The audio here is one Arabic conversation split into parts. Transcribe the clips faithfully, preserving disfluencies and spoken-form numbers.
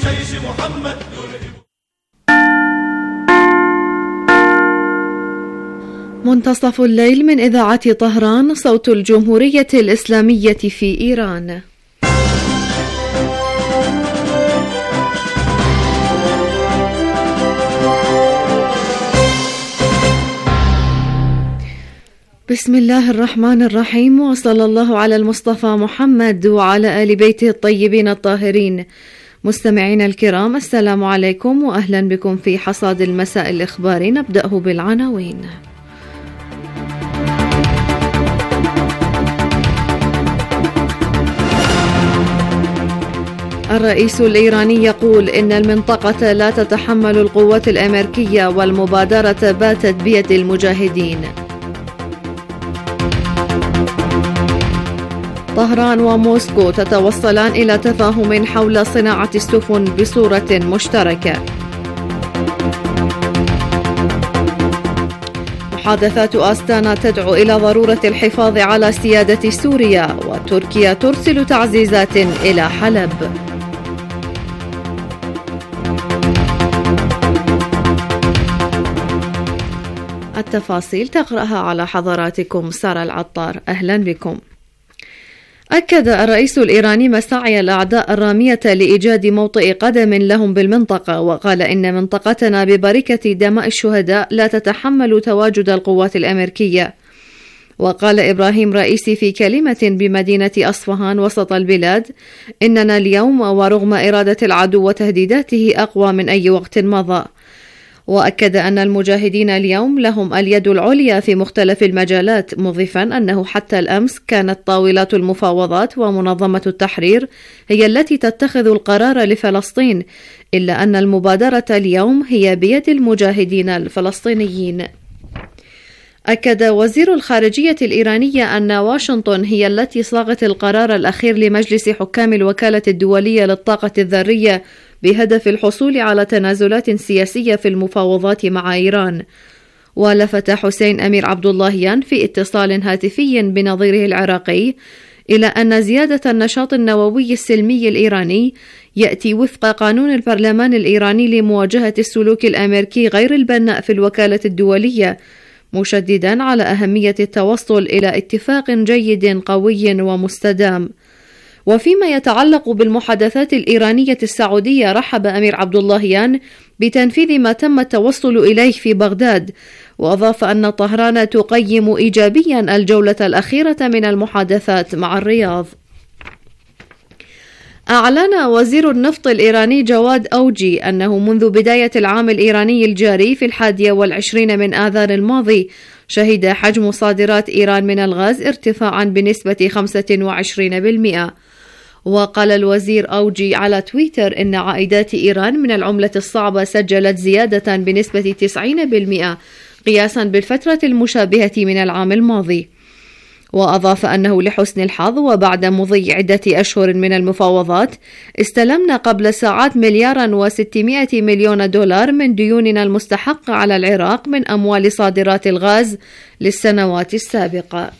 جيش محمد. منتصف الليل من إذاعة طهران، صوت الجمهورية الإسلامية في إيران. بسم الله الرحمن الرحيم، وصلى الله على المصطفى محمد وعلى آل بيته الطيبين الطاهرين. مستمعين الكرام، السلام عليكم وأهلا بكم في حصاد المساء الإخباري. نبدأه بالعناوين. الرئيس الإيراني يقول إن المنطقة لا تتحمل القوات الأمريكية والمبادرة باتت بيد المجاهدين. طهران وموسكو تتوصلان إلى تفاهم حول صناعة السفن بصورة مشتركة. محادثات أستانا تدعو إلى ضرورة الحفاظ على سيادة سوريا، وتركيا ترسل تعزيزات إلى حلب. التفاصيل تقرأها على حضراتكم سارة العطار. أهلا بكم. أكد الرئيس الإيراني مساعي الأعداء الرامية لإيجاد موطئ قدم لهم بالمنطقة، وقال إن منطقتنا ببركة دماء الشهداء لا تتحمل تواجد القوات الأمريكية. وقال إبراهيم رئيسي في كلمة بمدينة أصفهان وسط البلاد: إننا اليوم ورغم إرادة العدو وتهديداته أقوى من أي وقت مضى. وأكد أن المجاهدين اليوم لهم اليد العليا في مختلف المجالات، مضيفا أنه حتى الأمس كانت طاولات المفاوضات ومنظمة التحرير هي التي تتخذ القرار لفلسطين، إلا أن المبادرة اليوم هي بيد المجاهدين الفلسطينيين. أكد وزير الخارجية الإيرانية أن واشنطن هي التي صاغت القرار الأخير لمجلس حكام الوكالة الدولية للطاقة الذرية بهدف الحصول على تنازلات سياسية في المفاوضات مع إيران. ولفت حسين أمير عبد اللهيان في اتصال هاتفي بنظيره العراقي إلى أن زيادة النشاط النووي السلمي الإيراني يأتي وفق قانون البرلمان الإيراني لمواجهة السلوك الأمريكي غير البناء في الوكالة الدولية، مشددا على أهمية التوصل إلى اتفاق جيد قوي ومستدام. وفيما يتعلق بالمحادثات الإيرانية السعودية، رحب أمير عبد اللهيان بتنفيذ ما تم التوصل إليه في بغداد، وأضاف أن طهران تقيم إيجابيا الجولة الأخيرة من المحادثات مع الرياض. أعلن وزير النفط الإيراني جواد أوجي أنه منذ بداية العام الإيراني الجاري في الحادية والعشرين من آذار الماضي شهد حجم صادرات إيران من الغاز ارتفاعا بنسبة خمسة وعشرين بالمئة. وقال الوزير أوجي على تويتر إن عائدات إيران من العملة الصعبة سجلت زيادة بنسبة تسعين بالمئة قياسا بالفترة المشابهة من العام الماضي. وأضاف أنه لحسن الحظ وبعد مضي عدة أشهر من المفاوضات استلمنا قبل ساعات مليارا وستمائة مليون دولار من ديوننا المستحقة على العراق من أموال صادرات الغاز للسنوات السابقة.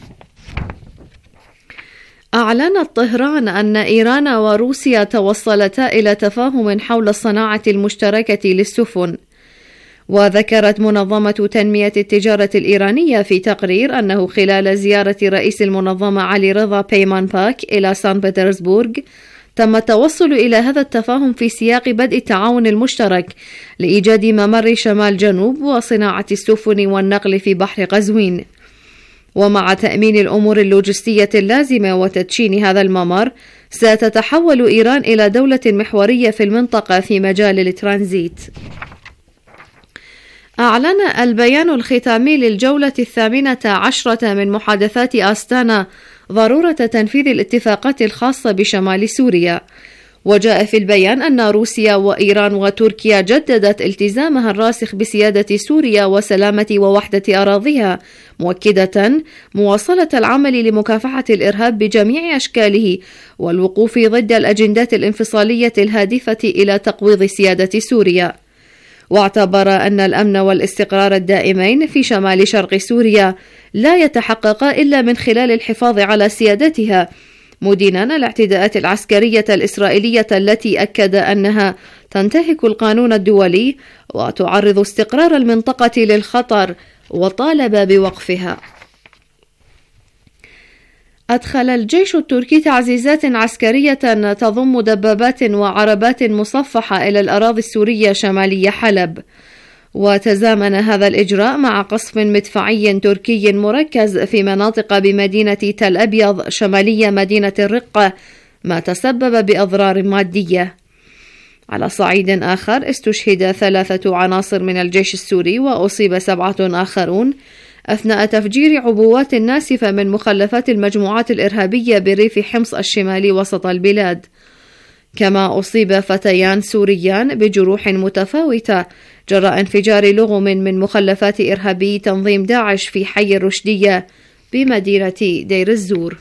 أعلنت طهران أن إيران وروسيا توصلتا إلى تفاهم حول الصناعة المشتركة للسفن. وذكرت منظمة تنمية التجارة الإيرانية في تقرير أنه خلال زيارة رئيس المنظمة علي رضا بيمان باك إلى سان بطرسبورغ تم التوصل إلى هذا التفاهم في سياق بدء التعاون المشترك لإيجاد ممر شمال جنوب وصناعة السفن والنقل في بحر قزوين. ومع تأمين الأمور اللوجستية اللازمة وتدشين هذا الممر، ستتحول إيران إلى دولة محورية في المنطقة في مجال الترانزيت. أعلن البيان الختامي للجولة الثامنة عشرة من محادثات أستانا ضرورة تنفيذ الاتفاقات الخاصة بشمال سوريا. وجاء في البيان أن روسيا وإيران وتركيا جددت التزامها الراسخ بسيادة سوريا وسلامة ووحدة أراضيها، مؤكدة مواصلة العمل لمكافحة الإرهاب بجميع أشكاله والوقوف ضد الأجندات الانفصالية الهادفة إلى تقويض سيادة سوريا. واعتبر أن الأمن والاستقرار الدائمين في شمال شرق سوريا لا يتحققا إلا من خلال الحفاظ على سيادتها، مدينا الاعتداءات العسكرية الإسرائيلية التي أكد أنها تنتهك القانون الدولي وتعرض استقرار المنطقة للخطر، وطالب بوقفها. أدخل الجيش التركي تعزيزات عسكرية تضم دبابات وعربات مصفحة إلى الأراضي السورية شمالي حلب، وتزامن هذا الإجراء مع قصف مدفعي تركي مركز في مناطق بمدينة تل أبيض شمالية مدينة الرقة، ما تسبب بأضرار مادية. على صعيد آخر، استشهد ثلاثة عناصر من الجيش السوري وأصيب سبعة آخرون أثناء تفجير عبوات ناسفة من مخلفات المجموعات الإرهابية بريف حمص الشمالي وسط البلاد. كما أصيب فتيان سوريان بجروح متفاوتة جراء انفجار لغم من مخلفات إرهابي تنظيم داعش في حي الرشدية بمدينة دير الزور.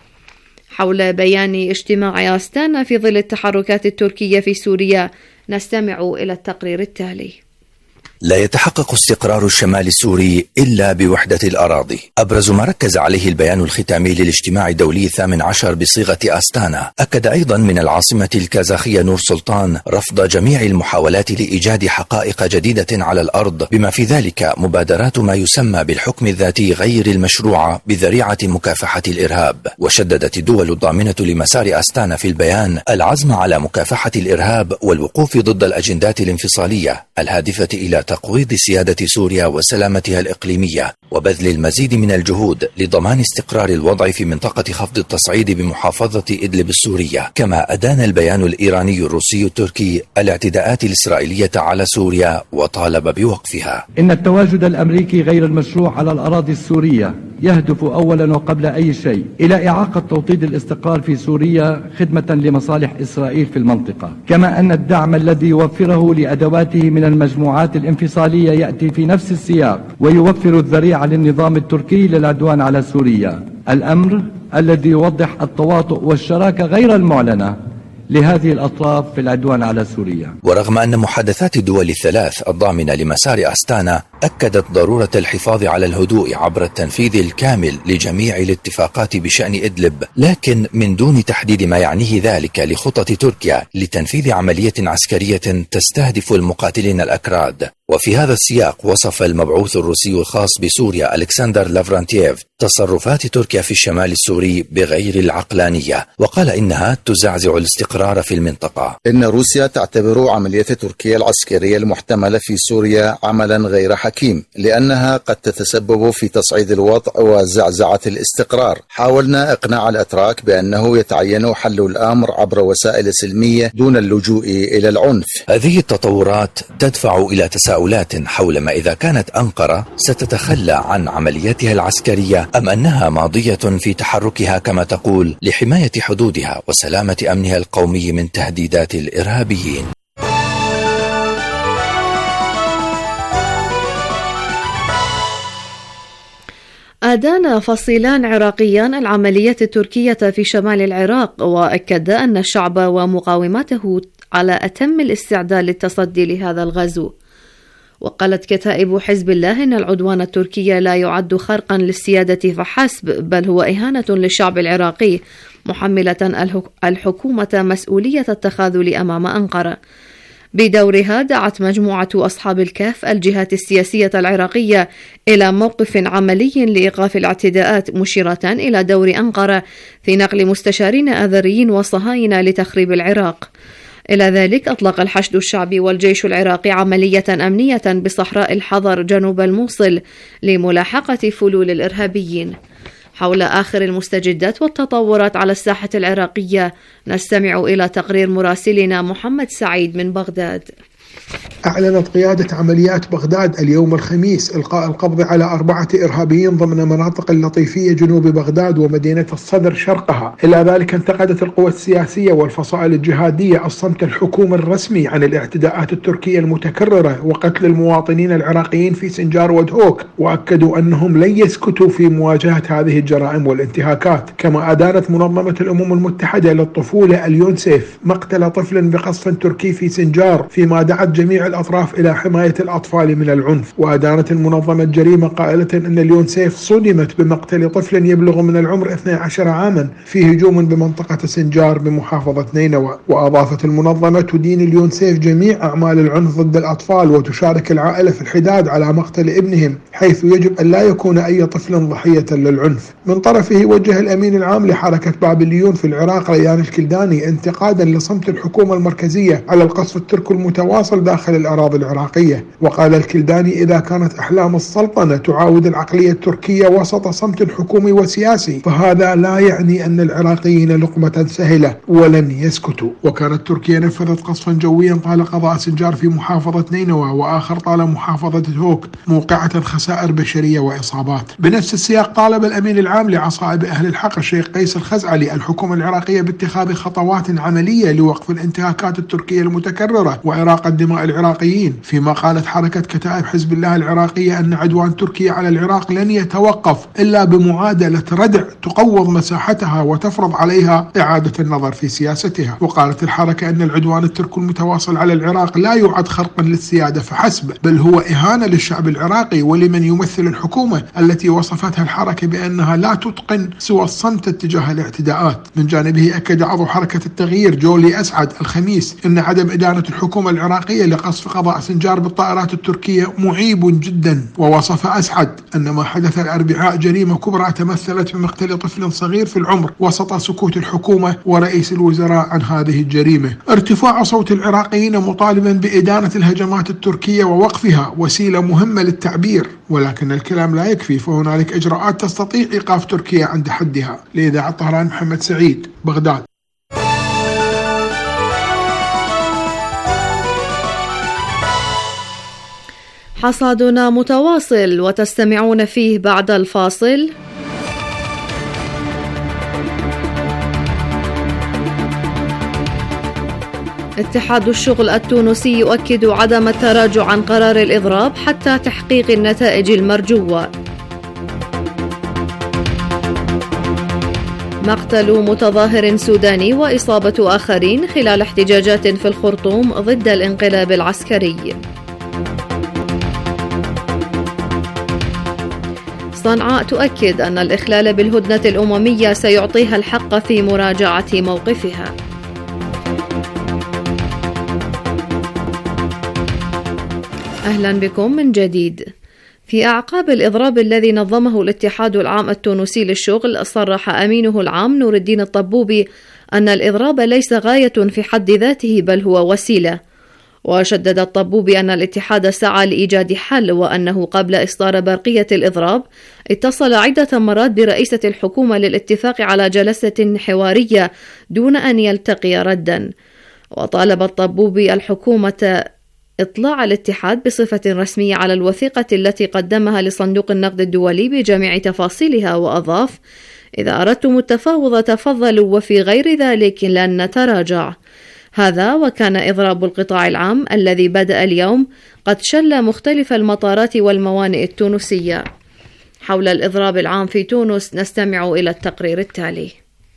حول بيان اجتماع أستانا في ظل التحركات التركية في سوريا، نستمع إلى التقرير التالي. لا يتحقق استقرار الشمال السوري إلا بوحدة الأراضي. أبرز ما ركز عليه البيان الختامي للاجتماع الدولي الثامن عشر بصيغة أستانا. أكد أيضا من العاصمة الكازاخية نور سلطان رفض جميع المحاولات لإيجاد حقائق جديدة على الأرض، بما في ذلك مبادرات ما يسمى بالحكم الذاتي غير المشروعة بذريعة مكافحة الإرهاب. وشددت الدول الضامنة لمسار أستانا في البيان العزم على مكافحة الإرهاب والوقوف ضد الأجندات الانفصالية الهادفة إلى تقويض سيادة سوريا وسلامتها الإقليمية، وبذل المزيد من الجهود لضمان استقرار الوضع في منطقة خفض التصعيد بمحافظة إدلب السورية. كما أدان البيان الإيراني الروسي التركي الاعتداءات الإسرائيلية على سوريا وطالب بوقفها. إن التواجد الأمريكي غير المشروع على الأراضي السورية يهدف أولا وقبل أي شيء إلى إعاقة توطيد الاستقرار في سوريا خدمة لمصالح إسرائيل في المنطقة، كما أن الدعم الذي يوفره لأدواته من المجموعات الانفصالية يأتي في نفس السياق ويوفر الذريعة للنظام التركي للعدوان على سوريا، الأمر الذي يوضح التواطؤ والشراكة غير المعلنة لهذه الأطراف في العدوان على سوريا. ورغم أن محادثات الدول الثلاث الضامنة لمسار أستانا أكدت ضرورة الحفاظ على الهدوء عبر التنفيذ الكامل لجميع الاتفاقات بشأن إدلب، لكن من دون تحديد ما يعنيه ذلك لخطط تركيا لتنفيذ عملية عسكرية تستهدف المقاتلين الأكراد. وفي هذا السياق وصف المبعوث الروسي الخاص بسوريا ألكسندر لافرانتييف تصرفات تركيا في الشمال السوري بغير العقلانية، وقال إنها تزعزع الاستقرار في المنطقة. إن روسيا تعتبر عملية تركيا العسكرية المحتملة في سوريا عملا غير حكيم، لأنها قد تتسبب في تصعيد الوضع وزعزعة الاستقرار. حاولنا إقناع الأتراك بأنه يتعين حل الأمر عبر وسائل سلمية دون اللجوء إلى العنف. هذه التطورات تدفع إلى تساؤلات حول ما إذا كانت أنقرة ستتخلى عن عملياتها العسكرية أم أنها ماضية في تحركها كما تقول لحماية حدودها وسلامة أمنها القومي من تهديدات الإرهابيين. أدان فصيلان عراقيان العملية التركية في شمال العراق، وأكد أن الشعب ومقاومته على أتم الاستعداد للتصدي لهذا الغزو. وقالت كتائب حزب الله إن العدوان التركي لا يعد خرقا للسيادة فحسب، بل هو إهانة للشعب العراقي، محملة الحكومة مسؤولية التخاذل أمام أنقرة. بدورها دعت مجموعة أصحاب الكهف الجهات السياسية العراقية إلى موقف عملي لإيقاف الاعتداءات، مشيرة إلى دور أنقرة في نقل مستشارين آذريين وصهاينة لتخريب العراق. إلى ذلك أطلق الحشد الشعبي والجيش العراقي عملية أمنية بصحراء الحضر جنوب الموصل لملاحقة فلول الإرهابيين. حول آخر المستجدات والتطورات على الساحة العراقية نستمع إلى تقرير مراسلنا محمد سعيد من بغداد. أعلنت قيادة عمليات بغداد اليوم الخميس إلقاء القبض على أربعة إرهابيين ضمن مناطق اللطيفية جنوب بغداد ومدينة الصدر شرقها. إلى ذلك انتقدت القوى السياسية والفصائل الجهادية الصمت الحكومي الرسمي عن الاعتداءات التركية المتكررة وقتل المواطنين العراقيين في سنجار ودهوك، وأكدوا أنهم لن يسكتوا في مواجهة هذه الجرائم والانتهاكات. كما أدانت منظمة الأمم المتحدة للطفولة اليونسيف مقتل طفل بقصف تركي في سنجار، فيما دعت جميع الأطراف إلى حماية الأطفال من العنف. وأدانت المنظمة الجريمة قائلة أن اليونسيف صدمت بمقتل طفل يبلغ من العمر اثني عشر عاما في هجوم بمنطقة سنجار بمحافظة نينوى. وأضافت المنظمة تدين اليونسيف جميع أعمال العنف ضد الأطفال وتشارك العائلة في الحداد على مقتل ابنهم، حيث يجب أن لا يكون أي طفل ضحية للعنف. من طرفه وجه الأمين العام لحركة بابليون في العراق ريان الكلداني انتقادا لصمت الحكومة المركزية على القصف التركي المتواصل داخل الأراضي العراقية. وقال الكلداني: إذا كانت أحلام السلطنة تعاود العقلية التركية وسط صمت حكومي وسياسي، فهذا لا يعني أن العراقيين لقمة سهلة ولن يسكتوا. وكانت تركيا نفذت قصفا جويا طال قضاء سنجار في محافظة نينوى، وآخر طال محافظة هوك، موقعة خسائر بشرية وإصابات. بنفس السياق طالب الأمين العام لعصائب أهل الحق الشيخ قيس الخزعلي الحكومة العراقية باتخاذ خطوات عملية لوقف الانتهاكات التركية المتكررة وإراقة دماء العراقيين، فيما قالت حركة كتائب حزب الله العراقية أن عدوان تركيا على العراق لن يتوقف إلا بمعادلة ردع تقوض مساحتها وتفرض عليها إعادة النظر في سياستها. وقالت الحركة أن العدوان التركي المتواصل على العراق لا يعد خرقا للسيادة فحسب، بل هو إهانة للشعب العراقي ولمن يمثل الحكومة التي وصفتها الحركة بأنها لا تتقن سوى الصمت تجاه الاعتداءات. من جانبه أكد عضو حركة التغيير جولي أسعد الخميس أن عدم إدانة الحكومة العراقية لقصف قضاء سنجار بالطائرات التركية معيب جدا. ووصف أسعد أن ما حدث الأربعاء جريمة كبرى تمثلت بمقتل طفل صغير في العمر وسط سكوت الحكومة ورئيس الوزراء عن هذه الجريمة. ارتفاع صوت العراقيين مطالبا بإدانة الهجمات التركية ووقفها وسيلة مهمة للتعبير، ولكن الكلام لا يكفي، فهنالك إجراءات تستطيع إيقاف تركيا عند حدها. لإذاعة طهران محمد سعيد، بغداد. حصادنا متواصل وتستمعون فيه بعد الفاصل. اتحاد الشغل التونسي يؤكد عدم التراجع عن قرار الإضراب حتى تحقيق النتائج المرجوة. مقتل متظاهر سوداني وإصابة آخرين خلال احتجاجات في الخرطوم ضد الانقلاب العسكري. صنعاء تؤكد أن الإخلال بالهدنة الأممية سيعطيها الحق في مراجعة موقفها. أهلا بكم من جديد. في أعقاب الإضراب الذي نظمه الاتحاد العام التونسي للشغل، صرح أمينه العام نور الدين الطبوبي أن الإضراب ليس غاية في حد ذاته بل هو وسيلة. وشدد الطبوبي أن الاتحاد سعى لإيجاد حل، وأنه قبل إصدار برقية الإضراب اتصل عدة مرات برئيسة الحكومة للاتفاق على جلسة حوارية دون أن يلتقي ردا. وطالب الطبوبي الحكومة إطلاع الاتحاد بصفة رسمية على الوثيقة التي قدمها لصندوق النقد الدولي بجميع تفاصيلها، وأضاف: إذا أردتم التفاوض تفضلوا، وفي غير ذلك لن نتراجع. هذا وكان إضراب القطاع العام الذي بدأ اليوم قد شل مختلف المطارات والموانئ التونسية. حول الإضراب العام في تونس نستمع إلى التقرير التالي.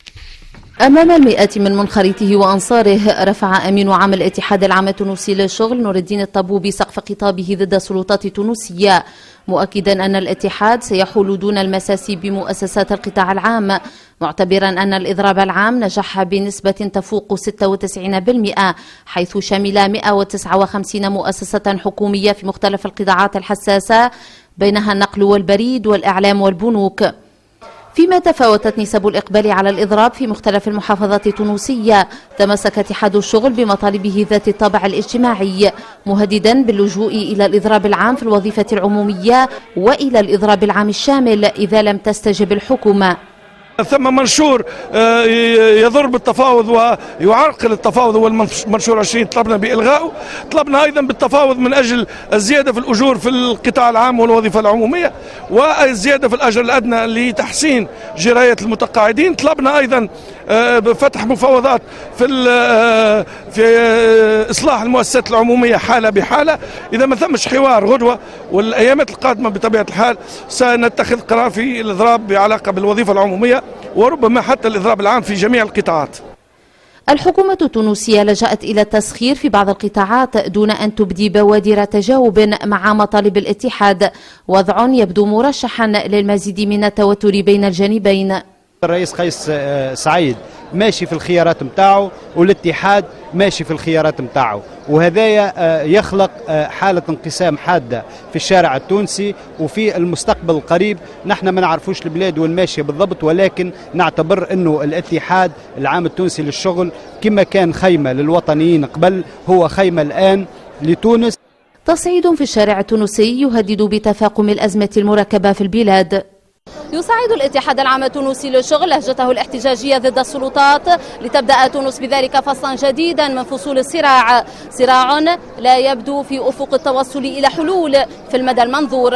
أمام المئات من منخرطيه وأنصاره، رفع أمين عام الاتحاد العام التونسي للشغل نور الدين الطبوبي سقف خطابه ضد السلطات التونسية، مؤكدا أن الاتحاد سيحول دون المساس بمؤسسات القطاع العام، معتبرا أن الإضراب العام نجح بنسبة تفوق ستة وتسعين بالمئة، حيث شمل مئة وتسعة وخمسين مؤسسة حكومية في مختلف القطاعات الحساسة، بينها النقل والبريد والإعلام والبنوك. فيما تفاوتت نسب الإقبال على الإضراب في مختلف المحافظات التونسية، تمسك اتحاد الشغل بمطالبه ذات الطابع الاجتماعي، مهددا باللجوء إلى الإضراب العام في الوظيفة العمومية وإلى الإضراب العام الشامل إذا لم تستجب الحكومة. ثم منشور يضر بالتفاوض ويعرقل التفاوض، هو المنشور عشرين، طلبنا بإلغائه. طلبنا أيضا بالتفاوض من أجل الزيادة في الأجور في القطاع العام والوظيفة العمومية، والزيادة في الأجر الأدنى لتحسين جراية المتقاعدين. طلبنا أيضا بفتح مفاوضات في في إصلاح المؤسسات العمومية حالة بحالة. إذا ما ثمش حوار غدوة والأيامات القادمة بطبيعة الحال سنتخذ قرار في الإضراب بعلاقة بالوظيفة العمومية، وربما حتى الإضراب العام في جميع القطاعات. الحكومة التونسية لجأت إلى التسخير في بعض القطاعات دون أن تبدي بوادر تجاوب مع مطالب الاتحاد، وضع يبدو مرشحا للمزيد من التوتر بين الجانبين. الرئيس قيس سعيد ماشي في الخيارات متاعه والاتحاد ماشي في الخيارات متاعه، وهذايا يخلق حالة انقسام حادة في الشارع التونسي. وفي المستقبل القريب نحن ما نعرفوش البلاد وين ماشية بالضبط، ولكن نعتبر أنه الاتحاد العام التونسي للشغل كما كان خيمة للوطنيين قبل هو خيمة الآن لتونس. تصعيد في الشارع التونسي يهدد بتفاقم الأزمة المركبة في البلاد. يساعد الاتحاد العام التونسي للشغل لهجته الاحتجاجية ضد السلطات لتبدأ تونس بذلك فصلا جديدا من فصول الصراع، صراع لا يبدو في أفق التوصل إلى حلول في المدى المنظور.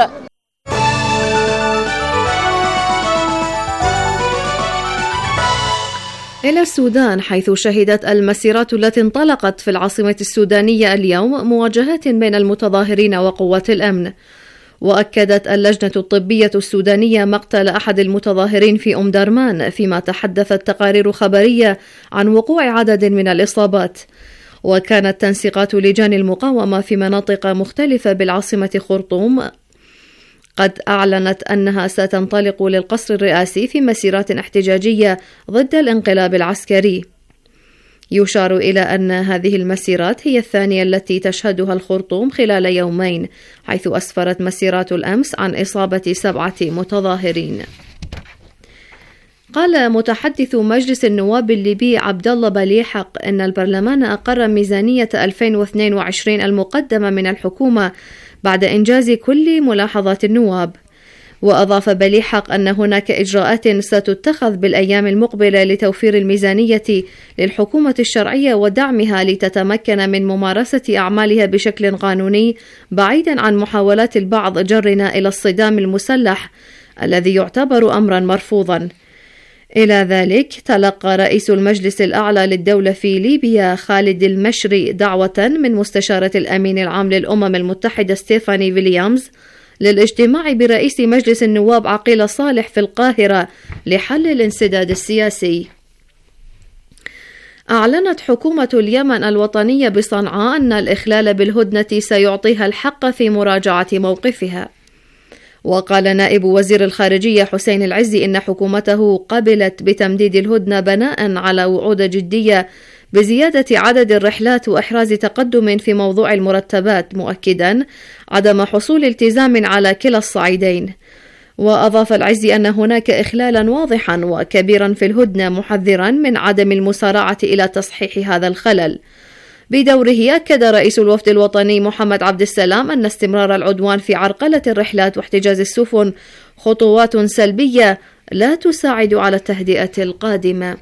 إلى السودان، حيث شهدت المسيرات التي انطلقت في العاصمة السودانية اليوم مواجهات بين المتظاهرين وقوات الأمن. وأكدت اللجنة الطبية السودانية مقتل أحد المتظاهرين في أم درمان، فيما تحدثت تقارير خبرية عن وقوع عدد من الإصابات. وكانت تنسيقات لجان المقاومة في مناطق مختلفة بالعاصمة خرطوم قد أعلنت أنها ستنطلق للقصر الرئاسي في مسيرات احتجاجية ضد الانقلاب العسكري. يشار إلى أن هذه المسيرات هي الثانية التي تشهدها الخرطوم خلال يومين، حيث أسفرت مسيرات الأمس عن إصابة سبعة متظاهرين. قال متحدث مجلس النواب الليبي عبد الله بليحق أن البرلمان أقر ميزانية ألفين واثنين وعشرين المقدمة من الحكومة بعد إنجاز كل ملاحظات النواب. وأضاف بليحق أن هناك إجراءات ستتخذ بالأيام المقبلة لتوفير الميزانية للحكومة الشرعية ودعمها لتتمكن من ممارسة أعمالها بشكل قانوني، بعيدا عن محاولات البعض جرنا إلى الصدام المسلح الذي يعتبر أمرا مرفوضا. إلى ذلك، تلقى رئيس المجلس الأعلى للدولة في ليبيا خالد المشري دعوة من مستشارة الأمين العام للأمم المتحدة ستيفاني ويليامز للاجتماع برئيس مجلس النواب عقيل صالح في القاهرة لحل الانسداد السياسي. أعلنت حكومة اليمن الوطنية بصنعاء أن الإخلال بالهدنة سيعطيها الحق في مراجعة موقفها. وقال نائب وزير الخارجية حسين العزي إن حكومته قبلت بتمديد الهدنة بناء على وعود جدية بزيادة عدد الرحلات وإحراز تقدم في موضوع المرتبات، مؤكدا عدم حصول التزام على كلا الصعيدين. وأضاف العزي أن هناك إخلالا واضحا وكبيرا في الهدنة، محذرا من عدم المسارعة إلى تصحيح هذا الخلل. بدوره أكد رئيس الوفد الوطني محمد عبد السلام أن استمرار العدوان في عرقلة الرحلات واحتجاز السفن خطوات سلبية لا تساعد على التهدئة القادمة.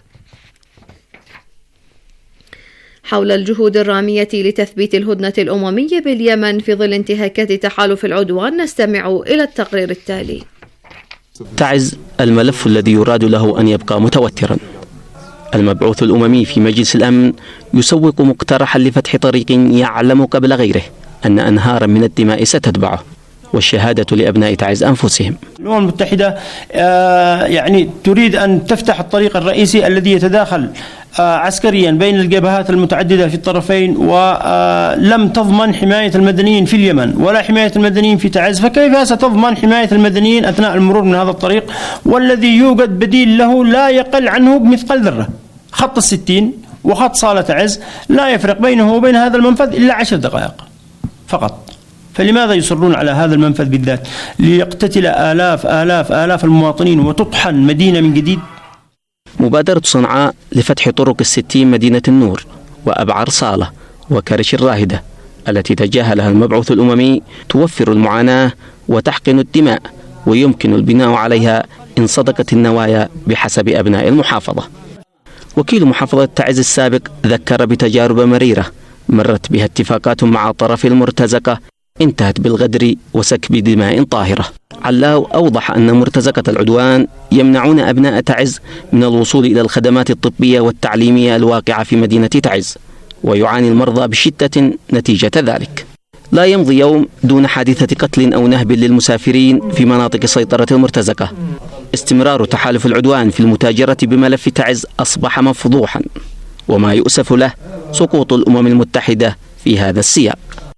حول الجهود الرامية لتثبيت الهدنة الأممية باليمن في ظل انتهاكات تحالف العدوان، نستمع إلى التقرير التالي. تعز الملف الذي يراد له أن يبقى متوترا. المبعوث الأممي في مجلس الأمن يسوق مقترحا لفتح طريق يعلم قبل غيره أن أنهارا من الدماء ستتبعه، والشهادة لأبناء تعز أنفسهم. الأمم المتحدة يعني تريد أن تفتح الطريق الرئيسي الذي يتداخل عسكريا بين الجبهات المتعددة في الطرفين، ولم تضمن حماية المدنيين في اليمن ولا حماية المدنيين في تعز، فكيف ستضمن حماية المدنيين أثناء المرور من هذا الطريق والذي يوجد بديل له لا يقل عنه بمثقال ذرة؟ خط الستين وخط صالة تعز لا يفرق بينه وبين هذا المنفذ إلا عشر دقائق فقط. فلماذا يصرون على هذا المنفذ بالذات؟ ليقتتل آلاف آلاف آلاف المواطنين وتطحن مدينة من جديد. مبادرة صنعاء لفتح طرق الستين مدينة النور وأبعر صالة وكرش الراهدة التي تجاهلها المبعوث الأممي توفر المعاناة وتحقن الدماء، ويمكن البناء عليها إن صدقت النوايا بحسب أبناء المحافظة. وكيل محافظة تعز السابق ذكر بتجارب مريرة مرت بها اتفاقات مع طرف المرتزقة انتهت بالغدر وسكب دماء طاهرة. علاو أوضح أن مرتزقة العدوان يمنعون أبناء تعز من الوصول إلى الخدمات الطبية والتعليمية الواقعة في مدينة تعز، ويعاني المرضى بشدة نتيجة ذلك. لا يمضي يوم دون حادثة قتل أو نهب للمسافرين في مناطق سيطرة المرتزقة. استمرار تحالف العدوان في المتاجرة بملف تعز أصبح مفضوحا، وما يؤسف له سقوط الأمم المتحدة في هذا السياق.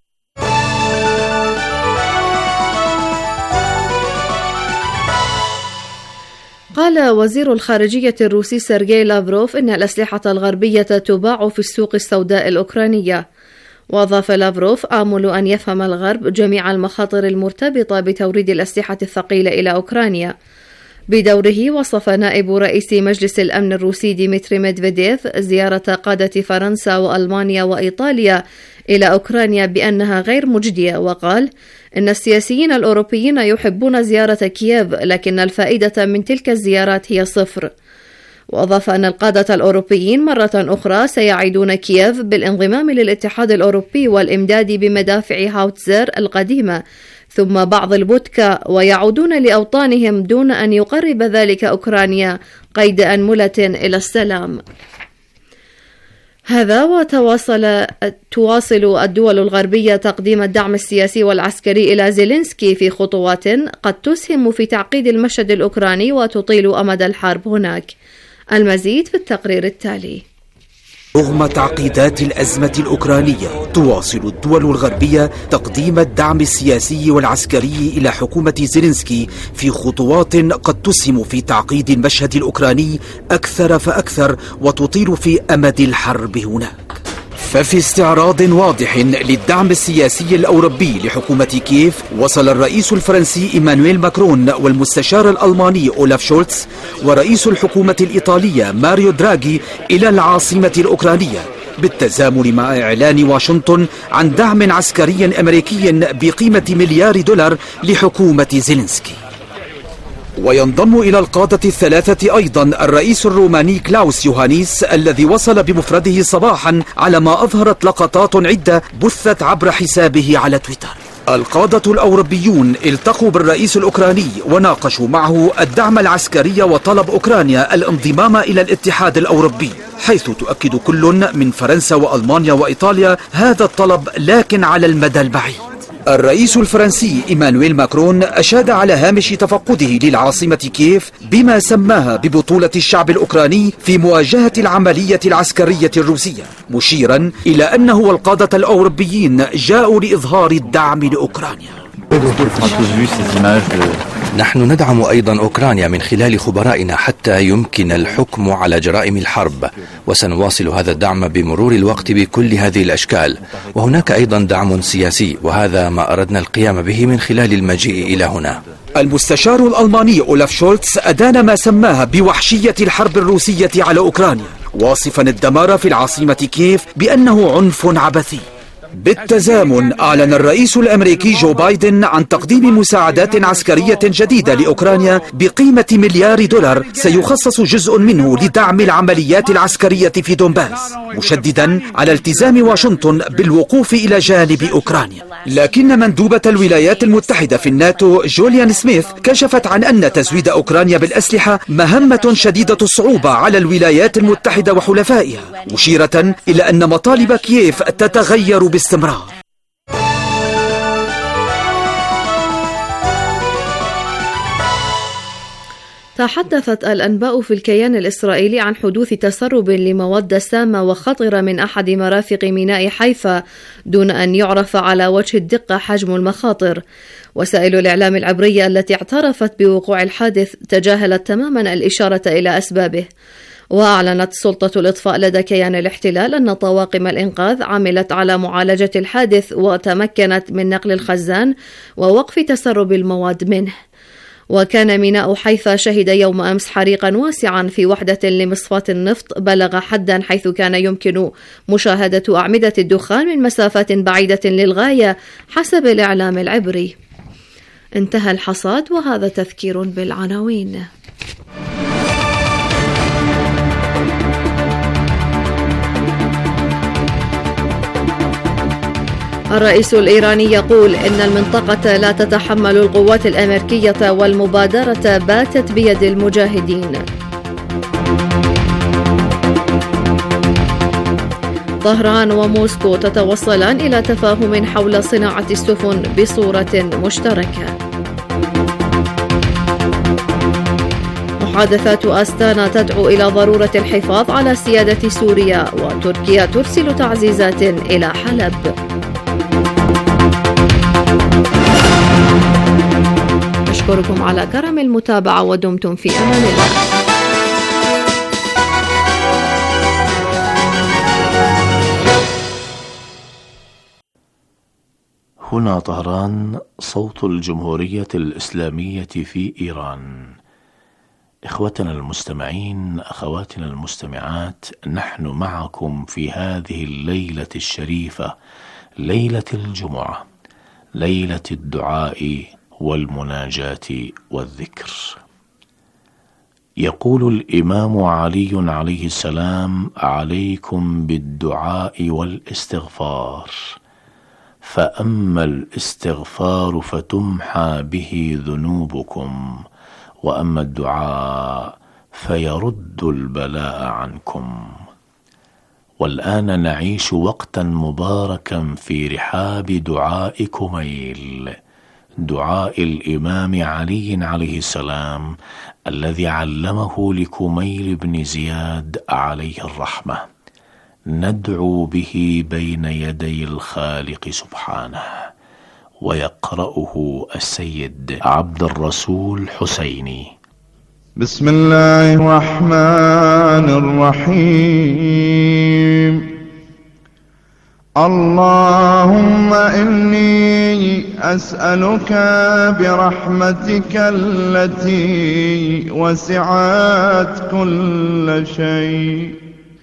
قال وزير الخارجية الروسي سيرجي لافروف إن الأسلحة الغربية تباع في السوق السوداء الأوكرانية. وأضاف لافروف: آمل أن يفهم الغرب جميع المخاطر المرتبطة بتوريد الأسلحة الثقيلة إلى أوكرانيا. بدوره وصف نائب رئيس مجلس الأمن الروسي ديمتري ميدفيديف زيارة قادة فرنسا وألمانيا وإيطاليا إلى أوكرانيا بأنها غير مجدية، وقال إن السياسيين الأوروبيين يحبون زيارة كييف، لكن الفائدة من تلك الزيارات هي صفر. وأضاف أن القادة الأوروبيين مرة أخرى سيعيدون كييف بالانضمام للاتحاد الأوروبي والإمداد بمدافع هاوتزر القديمة ثم بعض البودكا، ويعودون لأوطانهم دون أن يقرب ذلك أوكرانيا قيد أنملة إلى السلام. هذا وتواصل تواصل الدول الغربية تقديم الدعم السياسي والعسكري إلى زيلينسكي في خطوات قد تسهم في تعقيد المشهد الأوكراني وتطيل أمد الحرب هناك. المزيد في التقرير التالي. رغم تعقيدات الأزمة الأوكرانية، تواصل الدول الغربية تقديم الدعم السياسي والعسكري إلى حكومة زيلينسكي في خطوات قد تسهم في تعقيد المشهد الأوكراني أكثر فأكثر وتطيل في أمد الحرب هناك. ففي استعراض واضح للدعم السياسي الأوروبي لحكومة كييف، وصل الرئيس الفرنسي إيمانويل ماكرون والمستشار الألماني أولاف شولتز ورئيس الحكومة الإيطالية ماريو دراغي إلى العاصمة الأوكرانية، بالتزامن مع إعلان واشنطن عن دعم عسكري أمريكي بقيمة مليار دولار لحكومة زيلينسكي. وينضم إلى القادة الثلاثة أيضا الرئيس الروماني كلاوس يوهانيس الذي وصل بمفرده صباحا على ما أظهرت لقطات عدة بثت عبر حسابه على تويتر. القادة الأوروبيون التقوا بالرئيس الأوكراني وناقشوا معه الدعم العسكري وطلب أوكرانيا الانضمام إلى الاتحاد الأوروبي، حيث تؤكد كل من فرنسا وألمانيا وإيطاليا هذا الطلب لكن على المدى البعيد. الرئيس الفرنسي إيمانويل ماكرون أشاد على هامش تفقده للعاصمة كييف بما سماها ببطولة الشعب الأوكراني في مواجهة العملية العسكرية الروسية، مشيرا إلى أنه والقادة الأوروبيين جاءوا لإظهار الدعم لأوكرانيا. نحن ندعم أيضا أوكرانيا من خلال خبرائنا حتى يمكن الحكم على جرائم الحرب، وسنواصل هذا الدعم بمرور الوقت بكل هذه الأشكال. وهناك أيضا دعم سياسي، وهذا ما أردنا القيام به من خلال المجيء إلى هنا. المستشار الألماني أولاف شولتز أدان ما سماها بوحشية الحرب الروسية على أوكرانيا، واصفا الدمار في العاصمة كييف بأنه عنف عبثي. بالتزامن أعلن الرئيس الأمريكي جو بايدن عن تقديم مساعدات عسكرية جديدة لأوكرانيا بقيمة مليار دولار، سيخصص جزء منه لدعم العمليات العسكرية في دونباس، مشددا على التزام واشنطن بالوقوف إلى جانب أوكرانيا. لكن مندوبة الولايات المتحدة في الناتو جوليان سميث كشفت عن أن تزويد أوكرانيا بالأسلحة مهمة شديدة الصعوبة على الولايات المتحدة وحلفائها، مشيرة إلى أن مطالب كييف تتغير باستمرار. تحدثت الأنباء في الكيان الإسرائيلي عن حدوث تسرب لمواد سامة وخطرة من أحد مرافق ميناء حيفا دون أن يعرف على وجه الدقة حجم المخاطر. وسائل الإعلام العبرية التي اعترفت بوقوع الحادث تجاهلت تماما الإشارة إلى أسبابه. وأعلنت سلطة الإطفاء لدى كيان الاحتلال أن طواقم الإنقاذ عملت على معالجة الحادث وتمكنت من نقل الخزان ووقف تسرب المواد منه. وكان ميناء حيفا شهد يوم أمس حريقا واسعا في وحدة لمصفاة النفط بلغ حدا حيث كان يمكن مشاهدة أعمدة الدخان من مسافات بعيدة للغاية حسب الإعلام العبري. انتهى الحصاد، وهذا تذكير بالعناوين. الرئيس الإيراني يقول إن المنطقة لا تتحمل القوات الأمريكية والمبادرة باتت بيد المجاهدين. طهران وموسكو تتوصلان إلى تفاهم حول صناعة السفن بصورة مشتركة. محادثات أستانا تدعو إلى ضرورة الحفاظ على سيادة سوريا، وتركيا ترسل تعزيزات إلى حلب. أشكركم على كرم المتابعة ودمتم في أمان الله. هنا طهران، صوت الجمهورية الإسلامية في إيران. إخوتنا المستمعين، أخواتنا المستمعات، نحن معكم في هذه الليلة الشريفة، ليلة الجمعة، ليلة الدعاء والمناجاة والذكر. يقول الإمام علي عليه السلام: عليكم بالدعاء والاستغفار، فأما الاستغفار فتمحى به ذنوبكم، وأما الدعاء فيرد البلاء عنكم. والآن نعيش وقتا مباركا في رحاب دعاء كميل، دعاء الإمام علي عليه السلام الذي علمه لكميل بن زياد عليه الرحمة، ندعو به بين يدي الخالق سبحانه. ويقرأه السيد عبد الرسول حسيني. بسم الله الرحمن الرحيم. اللهم إني أسألك برحمتك التي وسعت كل شيء،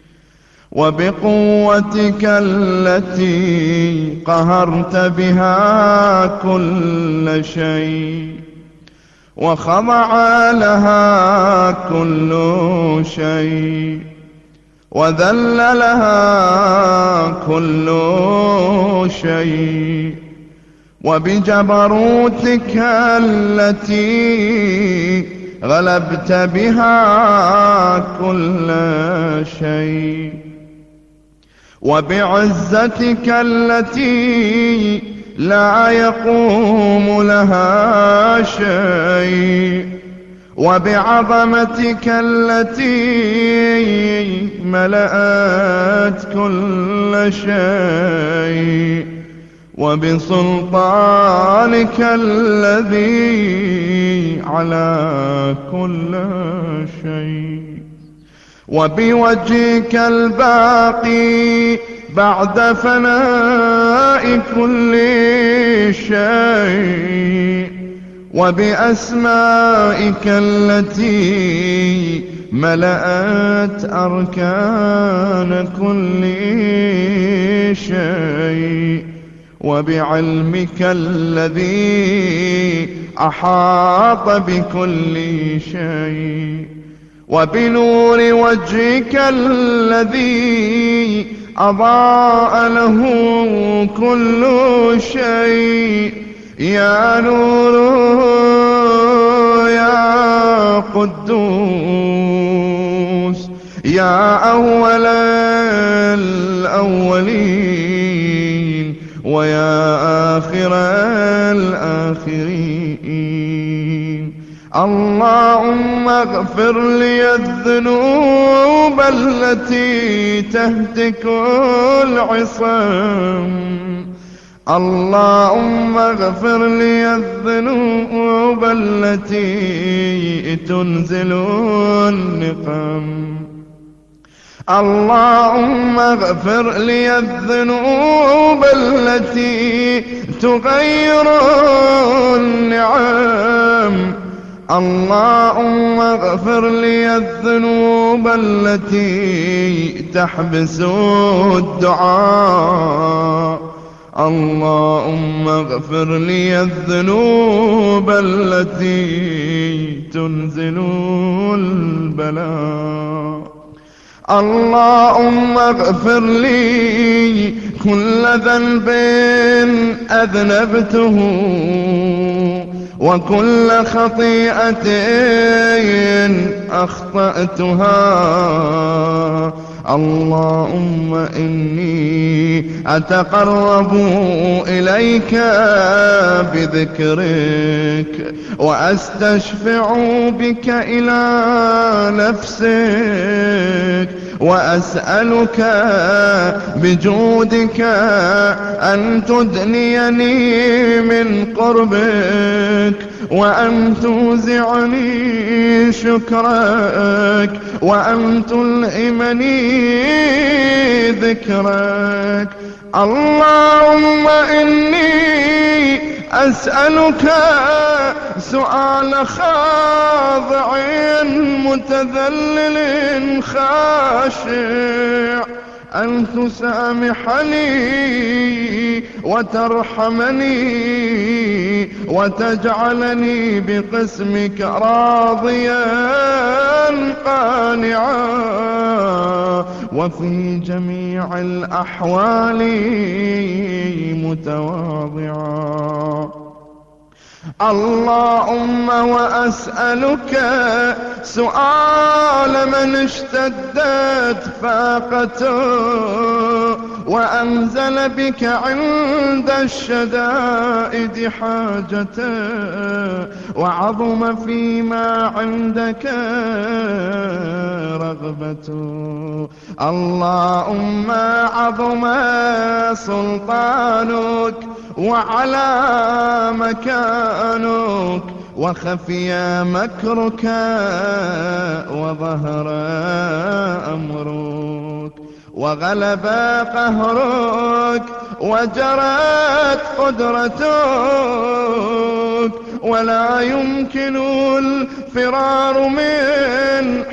وبقوتك التي قهرت بها كل شيء، وخضع لها كل شيء، وذل لها كل شيء، وبجبروتك التي غلبت بها كل شيء، وبعزتك التي لا يقوم لها شيء، وبعظمتك التي ملأت كل شيء، وبسلطانك الذي على كل شيء، وبوجهك الباقي بعد فناء كل شيء، وبأسمائك التي ملأت أركان كل شيء، وبعلمك الذي أحاط بكل شيء، وبنور وجهك الذي أضاء له كل شيء. يا نور يا قدوس، يا أول الأولين، ويا آخر الآخرين. اللهم اغفر لي الذنوب التي تهتك العصام، اللهم اغفر لي الذنوب التي تنزل النقم، اللهم اغفر لي الذنوب التي تغير النعم، اللهم اغفر لي الذنوب التي تحبس الدعاء، اللهم اغفر لي الذنوب التي تنزل البلاء، اللهم اغفر لي كل ذنب أذنبته، وكل خطيئة أخطأتها، اللهم إني أتقرب إليك بذكرك وأستشفع بك إلى نفسك وأسألك بجودك أن تدنيني من قربك وأن توزعني شكرك وأن تلهمني ذكرك. اللهم إني أسألك سؤال خاضع متذلل خاشع أن تسامحني وترحمني وتجعلني بقسمك راضيا قانعا وفي جميع الأحوال متواضعا. اللهم وأسألك سؤال من اشتدت فاقته وأنزل بك عند الشدائد حاجته وعظم فيما عندك رغبته. اللهم عظم سلطانك وعلى مكانك وخفي مكرك وظهر أمرك وغلب قهرك وجرت قدرتك ولا يمكن الفرار من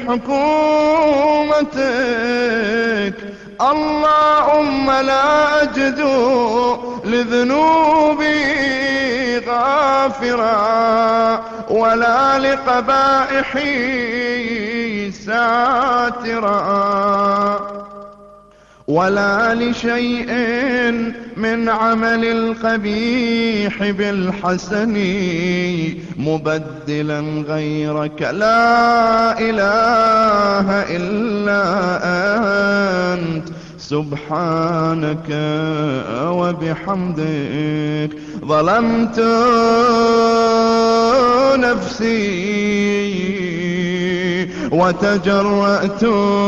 حكومتك. اللهم لا أجد لذنوبي غافرا ولا لقبائحي ساترا ولا لشيء من عمل القبيح بالحسن مبدلا غيرك. لا إله إلا أنت سبحانك وبحمدك ظلمت نفسي وتجرأت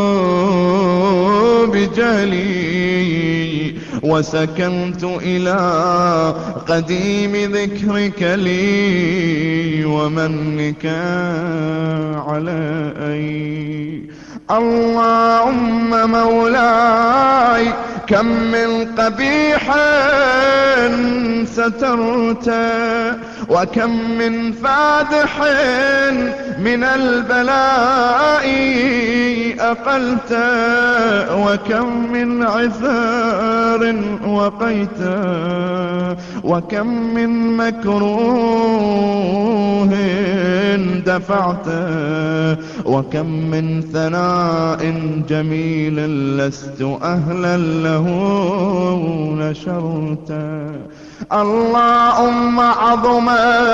بجهلي وسكنت إلى قديم ذكرك لي ومنك علي. اللهم مولاي كم من قبيح سترت وكم من فادح من البلاء أقلت وكم من عثار وقيت وكم من مكروه دفعت وكم من ثناء جميل لست أهلا له نشرت. اللهم عظم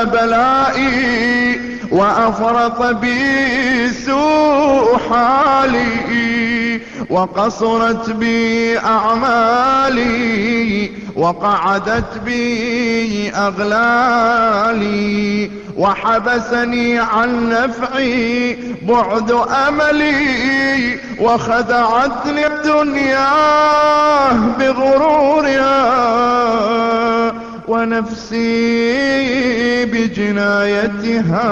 بلائي وأفرط بي سوء حالي وقصرت بي أعمالي وقعدت بي أغلالي وحبسني عن نفعي بعد أملي وخدعتني الدنيا بغرورها ونفسي بجنايتها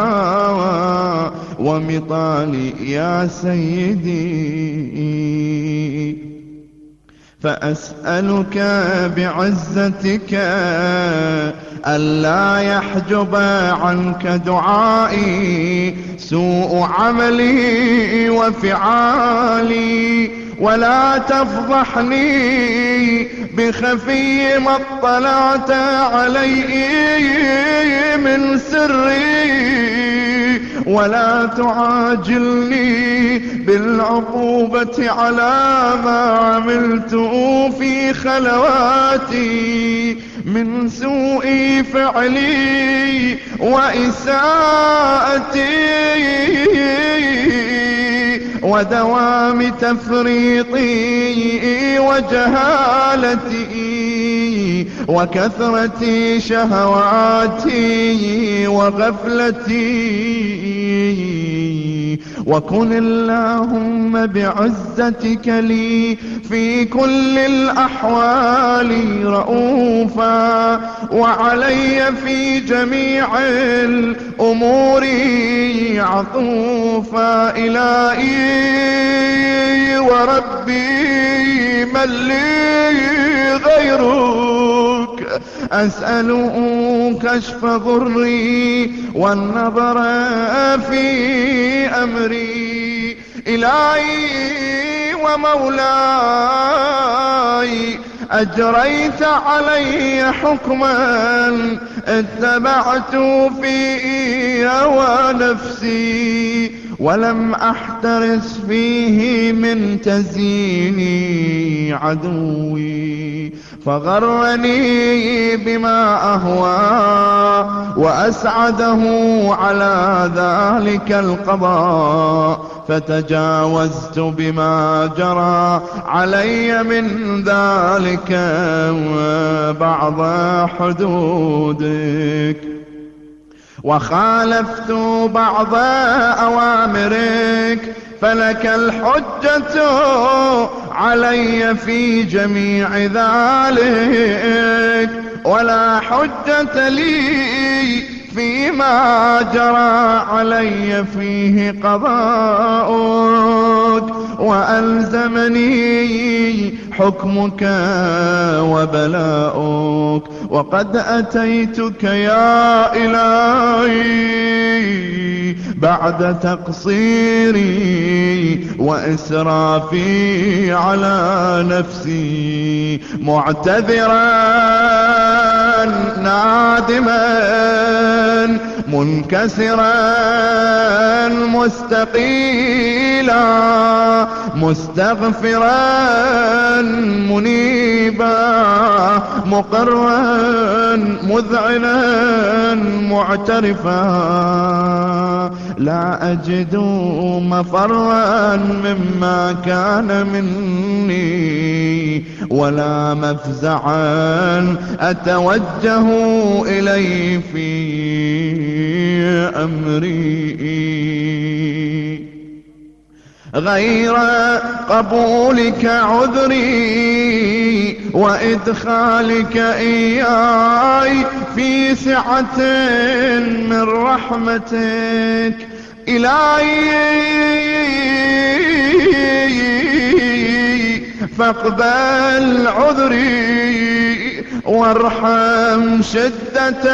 ومطالي يا سيدي. فأسألك بعزتك ألا يحجب عنك دعائي سوء عملي وفعالي ولا تفضحني بخفي ما اطلعت عليه من سري ولا تعاجلني بالعقوبة على ما عملت في خلواتي من سوء فعلي وإساءتي ودوام تفريطي وجهالتي وكثرة شهواتي وغفلتي. وكن اللهم بعزتك لي في كل الأحوال رؤوفا، وعلي في جميع الأمور عطوفا. إلهي وربي من لي غيرك، أسأل كشف ضري والنظر في أمري. إلهي ومولاي أجريت علي حكما اتبعت فيه هوى نفسي، ولم أحترس فيه من تزيين عدوي. فغرني بما أهوى وأسعده على ذلك القضاء، فتجاوزت بما جرى علي من ذلك بعض حدودك، وخالفت بعض أوامرك، فلك الحجة علي في جميع ذلك، ولا حجة لي فيما جرى علي فيه قضاؤك. وألزمني حكمك وبلاؤك، وقد أتيتك يا إلهي بعد تقصيري وإسرافي على نفسي، معتذرا نادما منكسرا مستقيلا مستغفرا منيبا مقرا مذعنا معترفا. لا أجد مفرا مما كان مني، ولا مفزعا أتوجه إليه في أمري، غير قبولك عذري وإدخالك إياي في سعة من رحمتك. إلهي فاقبل عذري وارحم شدة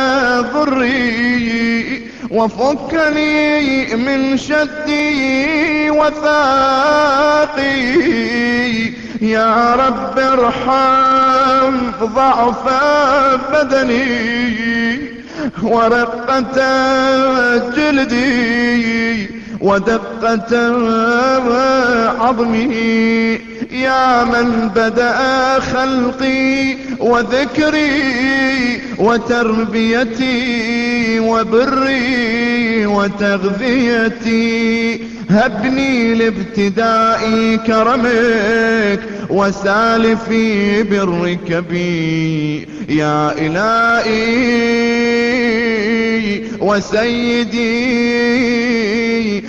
ضري، وفكني من شدي وثاقي. يا رب ارحم ضعف بدني ورقة جلدي ودقة عظمي. يا من بدأ خلقي وذكري وتربيتي وبري وتغذيتي، هبني لابتداء كرمك وسالفي برك بي. يا إلهي وسيدي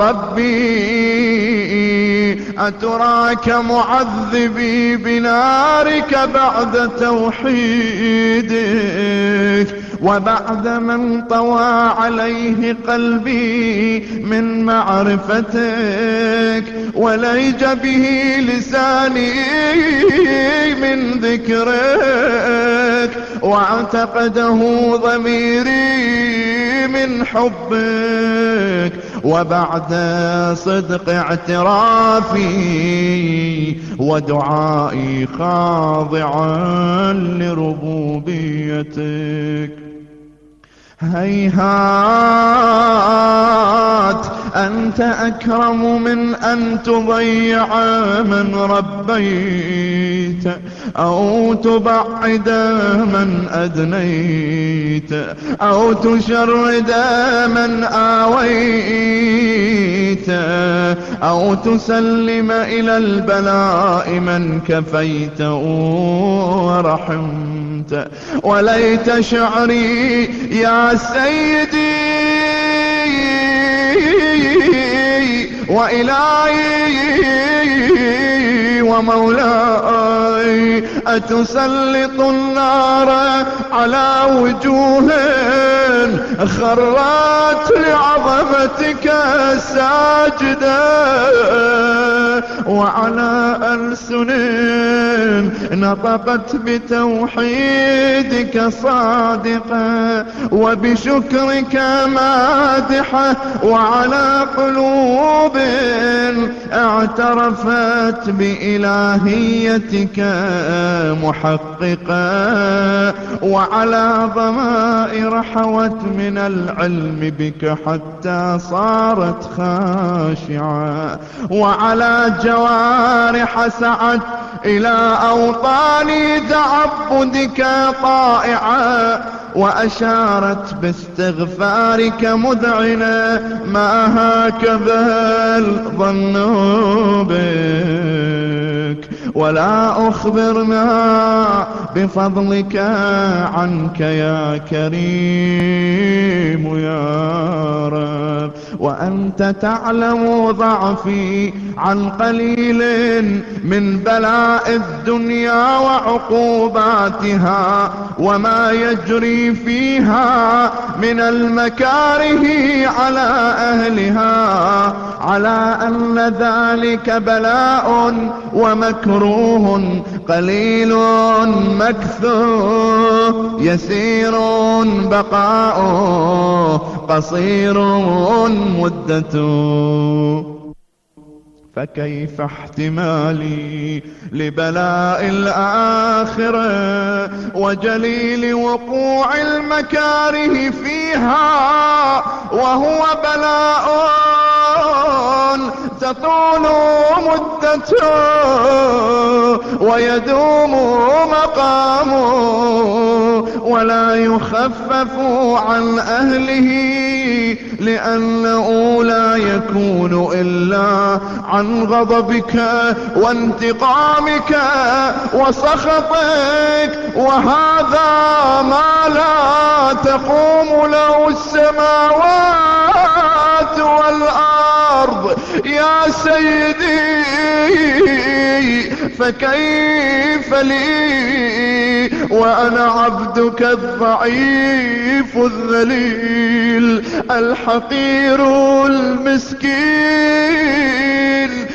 وربي، أتراك معذبي بنارك بعد توحيدك، وبعد من طوى عليه قلبي من معرفتك، وليج به لساني من ذكرك، واعتقده ضميري من حبك. وبعد صدق اعترافي ودعائي خاضعا لربوبيتك، هيهات أنت أكرم من أن تضيع من ربيت، أو تبعد من أدنيت، أو تشرد من آويت، أو تسلم إلى البلاء من كفيت ورحمت. وليت شعري يا سيدي وإلهي ومولاي أتسلط النار على وجوه خرت لعظمتك ساجدة، وعلى ألسن نطقت بتوحيدك صادقة، وبشكرك مادحة، وعلى قلوب اعترفت بإلهيتك محققة، وعلى ضمائر حوت من العلم بك حتى صارت خاشعة، وعلى جوارح سعت إلى أوطان تعبدك طائعة، وأشارت باستغفارك مذعنة ما هكذا الظن بك. ولا أخبرنا بفضلك عنك يا كريم يا رب، وأنت تعلم ضعفي عن قليل من بلاء الدنيا وعقوباتها وما يجري فيها من المكاره على أهلها، على أن ذلك بلاء ومكروه قليل مكثور، يسير بقاؤه قصير مدته. فكيف احتمالي لبلاء الآخرة وجليل وقوع المكاره فيها، وهو بلاء تطول مدته ويدوم مقامه ولا يخفف عن أهله، لأنه لا يكون إلا عن غضبك وانتقامك وسخطك، وهذا ما لا تقوم له السماوات والأرض يا سيدي. فكيف لي وأنا عبدك الضعيف الذليل الحقير المسكين،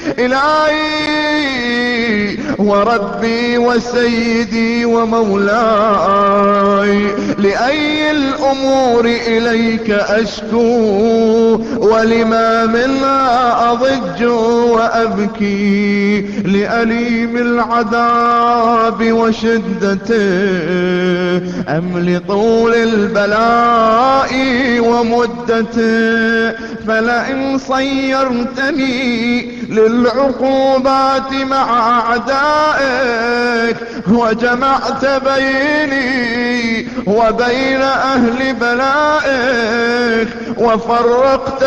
إلهي وربي وسيدي ومولاي، لأي الأمور إليك أشكو ولما منها أضج وأبكي، لأليم العذاب وشدته أم لطول البلاء ومدته. فلئن صيرتني للعقوبات مع أعدائك وجمعت بيني وبين أهل بلائك وفرقت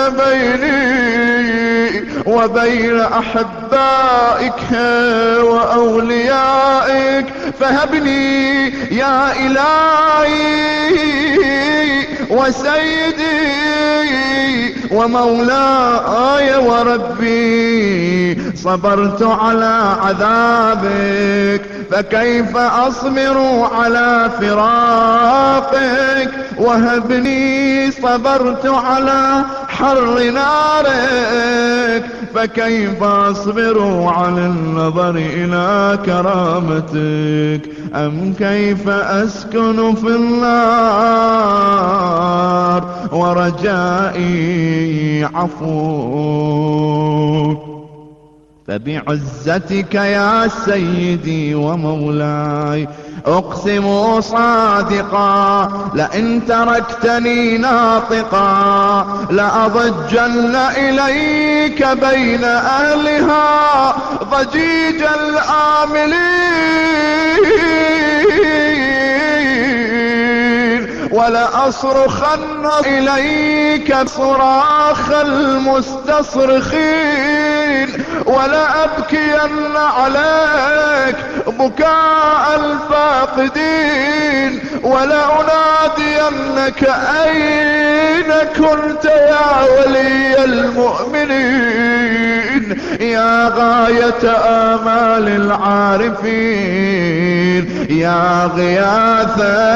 بيني وبين أحبائك وأوليائك، فهبني يا إلهي وسيدي ومولاي وربي، صبرت على عذابك فكيف أصبر على فراقك، وهبني صبرت على حر نارك فكيف أصبر على النظر إلى كرامتك، أم كيف أسكن في النار ورجائي عفوك. فبعزتك يا سيدي ومولاي أقسم صادقا لئن تركتني ناطقا لأضجن إليك بين أهلها ضجيج الآملين، ولأصرخن إليك صراخ المستصرخين، ولأبكين عليك بكاء الفاقدين، ولأنادينك أين كنت يا ولي المؤمنين، يا غاية آمال العارفين، يا غياث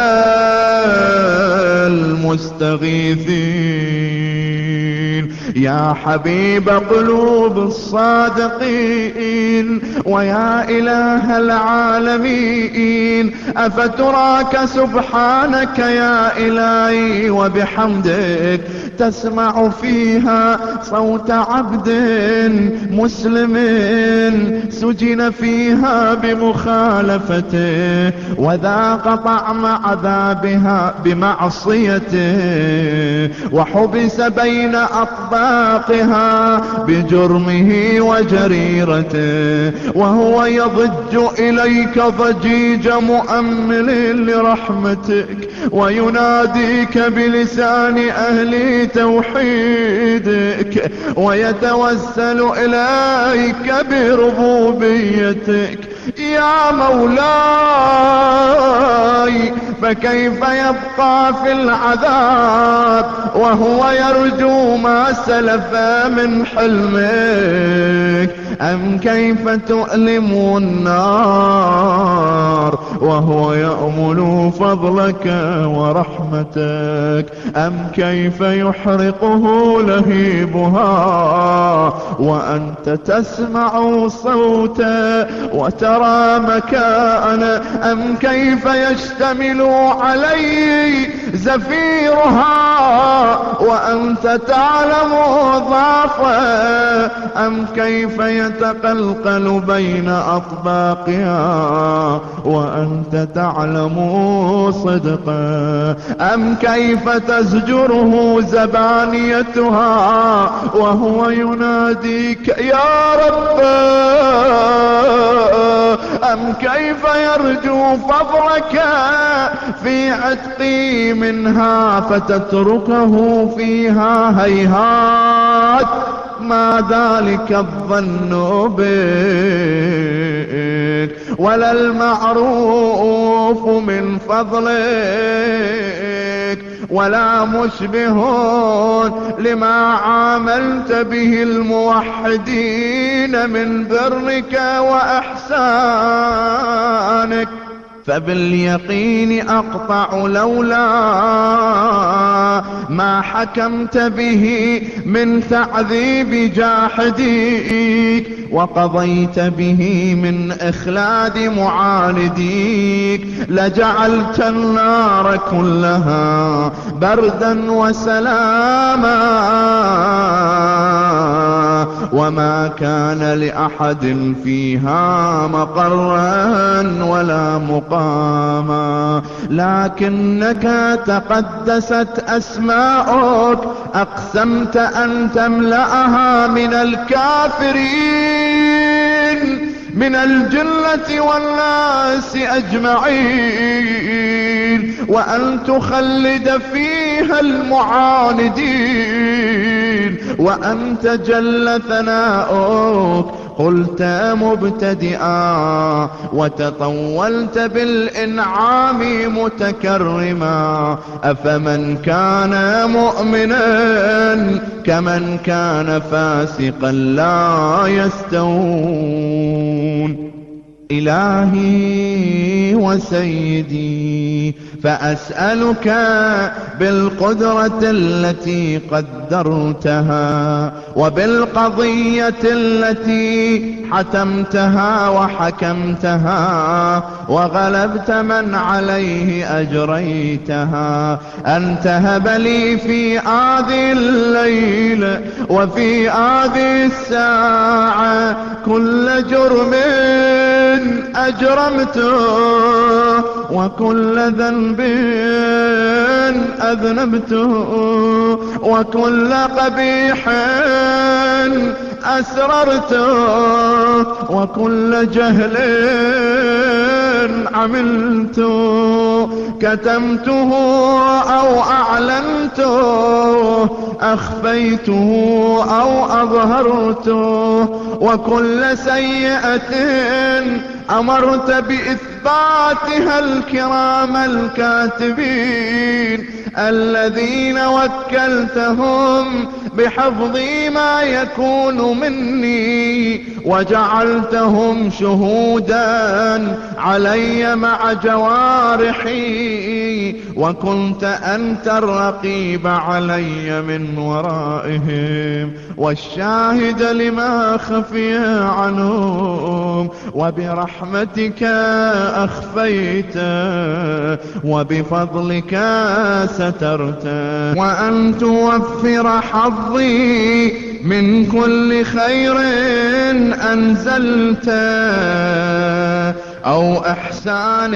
المستغيثين، يا حبيب قلوب الصادقين، ويا إله العالمين. أفتراك سبحانك يا إلهي وبحمدك تسمع فيها صوت عبد مسلم سجن فيها بمخالفته، وذاق طعم عذابها بمعصيته، وحبس بين أطباقها بجرمه وجريرته، وهو يضج إليك ضجيج مؤمل لرحمتك، ويناديك بلسان أهل توحيدك، ويتوسل إليك بربوبيتك. يا مولاي، فكيف يبقى في العذاب وهو يرجو ما سلف من حلمك؟ أم كيف تؤلم النار وهو يأمل فضلك ورحمتك؟ أم كيف يحرقه لهيبها وأنت تسمع صوتا وترى مكانا؟ أم كيف يشتمل عليه زفيرها وأنت تعلم ضعفا؟ أم كيف يتقلقل بين أطباقها وأنت تعلم صدقا؟ أم كيف تزجره زبانيتها وهو يناديك يا رب؟ أم كيف يرجو فضلك في عتقي منها فتتركه فيها؟ هيهات، ما ذلك الظن بك ولا المعروف من فضلك، ولا مشبه لما عاملت به الموحدين من برك وإحسانك. فباليقين أقطع لولا ما حكمت به من تعذيب جاحديك، وقضيت به من إخلاد معانديك، لجعلت النار كلها بردا وسلاما، وما كان لأحد فيها مقرا ولا مقاما، لكنك تقدست أسماؤك أقسمت أن تملأها من الكافرين من الجنة والناس أجمعين، وأن تخلد فيها المعاندين، وأنت جل ثناؤك قلت مبتدئا وتطولت بالإنعام متكرما. أفمن كان مؤمنا كمن كان فاسقا لا يستوون. إلهي وسيدي، فأسألك بالقدرة التي قدرتها وبالقضية التي حتمتها وحكمتها وغلبت من عليه أجريتها، أن تهب لي في هذه الليلة وفي هذه الساعة كل جرم أجرمته وكل ذنب أذنبته وكل قبيح أسررت وكل جهل عملت كتمته أو أعلنته أخفيته أو أظهرته وكل سيئة أمرت بإثباتها الكرام الكاتبين الذين وكلتهم بحفظ ما يكون مني وجعلتهم شهودا علي مع جوارحي وكنت أنت الرقيب علي من ورائهم والشاهد لما خفي عنهم وبرحمتك أخفيت وبفضلك سترت وأن توفر حظي من كل خير أنزلت أو إحسان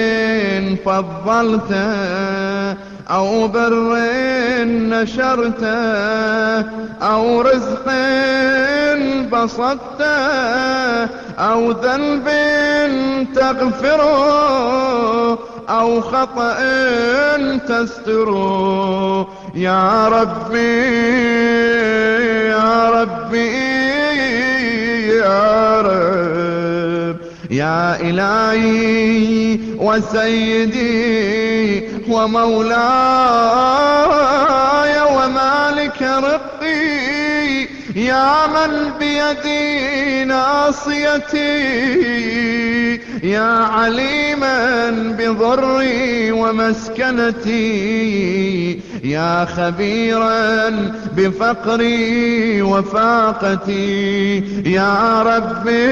فضلت أو بر نشرت أو رزق بسطت أو ذنب تغفره أو خطأ تستره يا ربي يا ربي يا رب يا إلهي وسيدي ومولاي ومالك رقي يا من بيدي ناصيتي يا عليما بضري ومسكنتي يا خبيرا بفقري وفاقتي يا ربي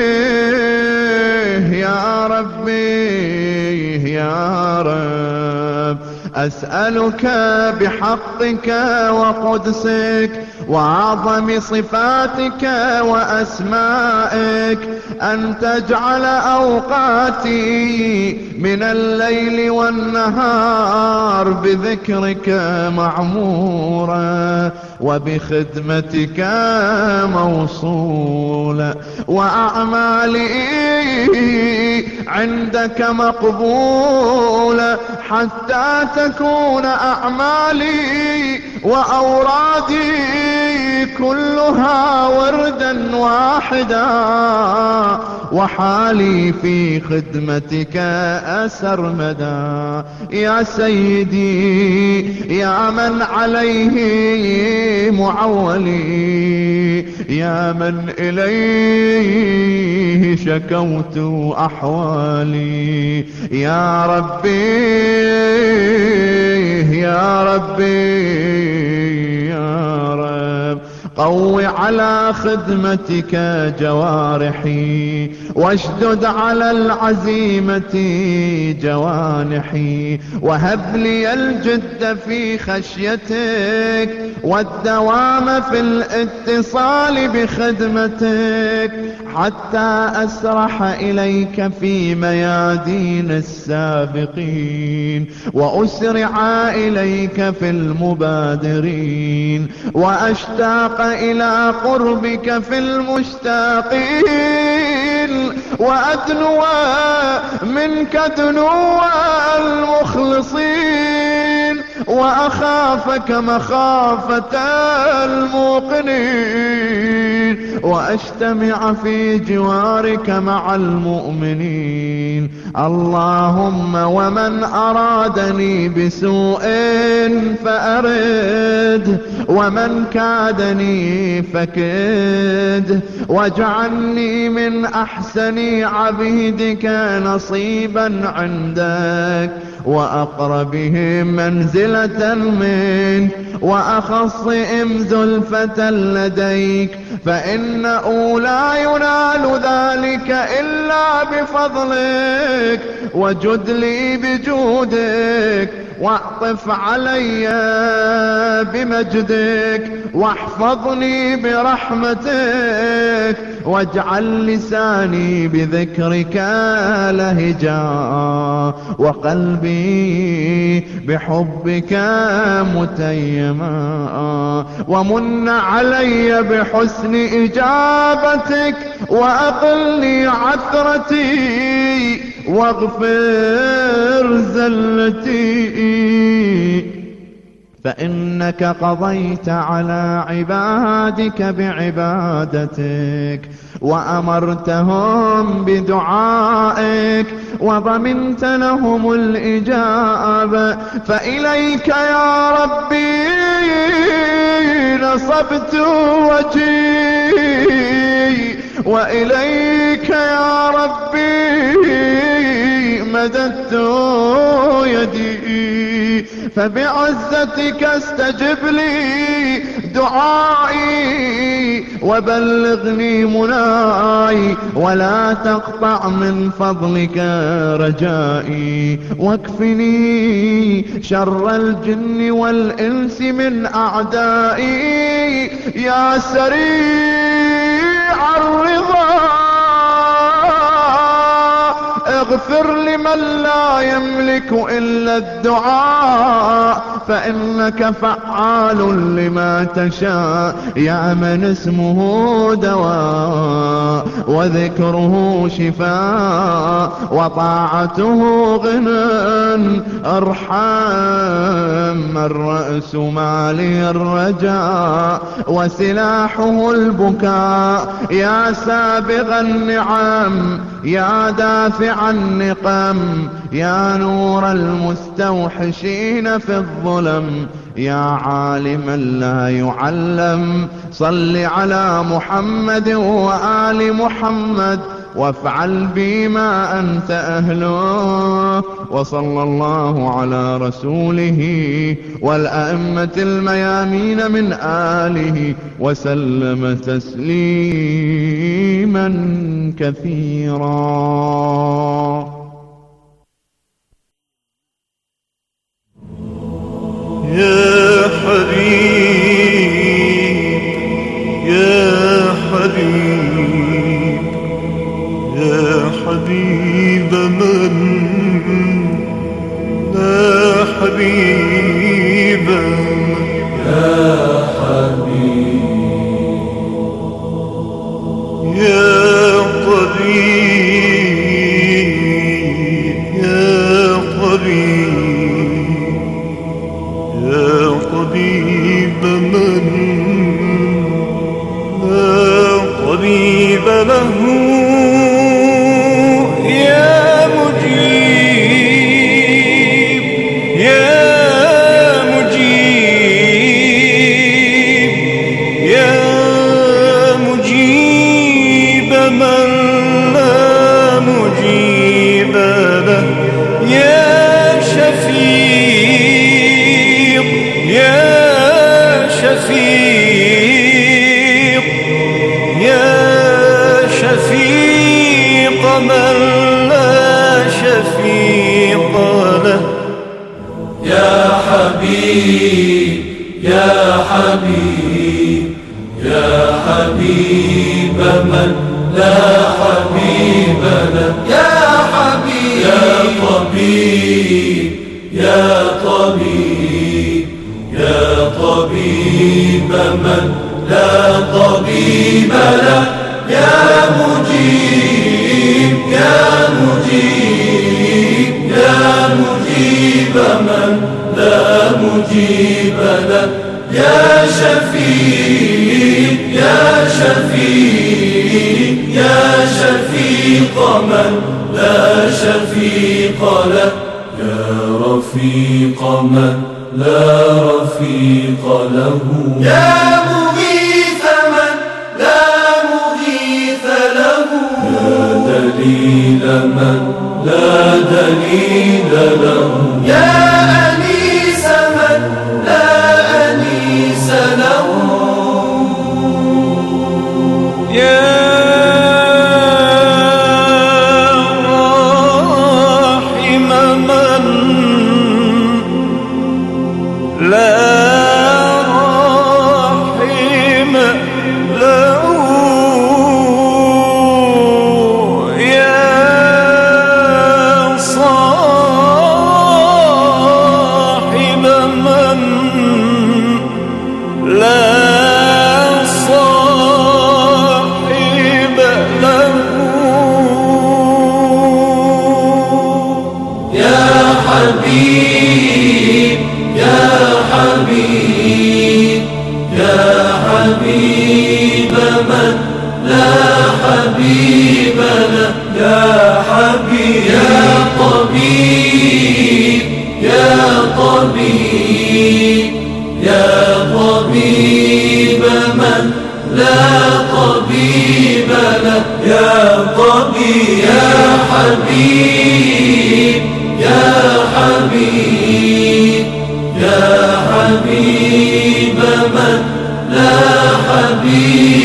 يا ربي يا رب أسألك بحقك وقدسك وأعظم صفاتك وأسمائك أن تجعل أوقاتي من الليل والنهار بذكرك معمورة وبخدمتك موصولة وأعمالي عندك مقبولة حتى تكون أعمالي وأورادي كلها وردا واحدا وحالي في خدمتك أسرمدا يا سيدي يا من عليه معولي يا من إليه شكوت أحوالي يا ربي يا ربي يا رب قو على خدمتك جوارحي واشدد على العزيمة جوانحي وهب لي الجد في خشيتك والدوام في الاتصال بخدمتك حتى أسرح إليك في ميادين السابقين وأسرع إليك في المبادرين وأشتاق إلى قربك في المشتاقين وأدنو منك دنو المخلصين وأخافك مخافة الموقنين وأجتمع في جوارك مع المؤمنين اللهم ومن أرادني بسوء فأرد ومن كادني فكد واجعلني من أحسن عبيدك نصيبا عندك وأقربهم منزلة منك وأخصهم زلفة لديك فإنه لا ينال ذلك إلا بفضلك وجد لي بجودك واعطف علي بمجدك واحفظني برحمتك واجعل لساني بذكرك لهجا وقلبي بحبك متيما ومن علي بحسن إجابتك وأقلني عثرتي واغفر زلتي فإنك قضيت على عبادك بعبادتك وأمرتهم بدعائك وضمنت لهم الإجابة فإليك يا ربي نصبت وجهي وإليك يا ربي مددت يدي فبعزتك استجب لي دعائي وبلغني مناي ولا تقطع من فضلك رجائي واكفني شر الجن والإنس من أعدائي يا سريع الرضا اغفر لمن لا يملك إلا الدعاء فإنك فعال لما تشاء يا من اسمه دواء وذكره شفاء وطاعته غنى ارحم الرأس مالي الرجاء وسلاحه البكاء يا سابغ النعم يا دافع النقم يا نور المستوحشين في الظلم يا عالما لا يعلم صل على محمد وآل محمد وافعل بي ما أنت أهله وصلى الله على رسوله والأئمة الميامين من آله وسلم تسليما كثيرا. يا حبيب يا حبيب يا حبيب من لا حبيب يا حبيب يا طبيب يا طبيب يا طبيب من لا طبيب له يا مجيب يا مجيب يا مجيب من لا مجيب له يا شفيق يا شفيق يا شفيق من لا شفيق له يا حبيب يا حبيب يا حبيب من لا حبيب له يا حبيب يا طبيب يا طبيب يا طبيب من لا طبيب له يا مجيب يا مجيب يا مجيب من لا مجيب له يا شفيق يا شفيق يا شفيق من لا شفيق له يا رفيق من لا رفيق له يا مغيث من لا مغيث له يا دليل من لا دليل له يا أنيس من لا أنيس له يا راحم من لا راحم من لا حبيب له يا حبيب يا طبيب يا طبيب يا طبيب من لا طبيب له يا طبيب يا حبيب يا حبيب يا حبيب من لا حبيب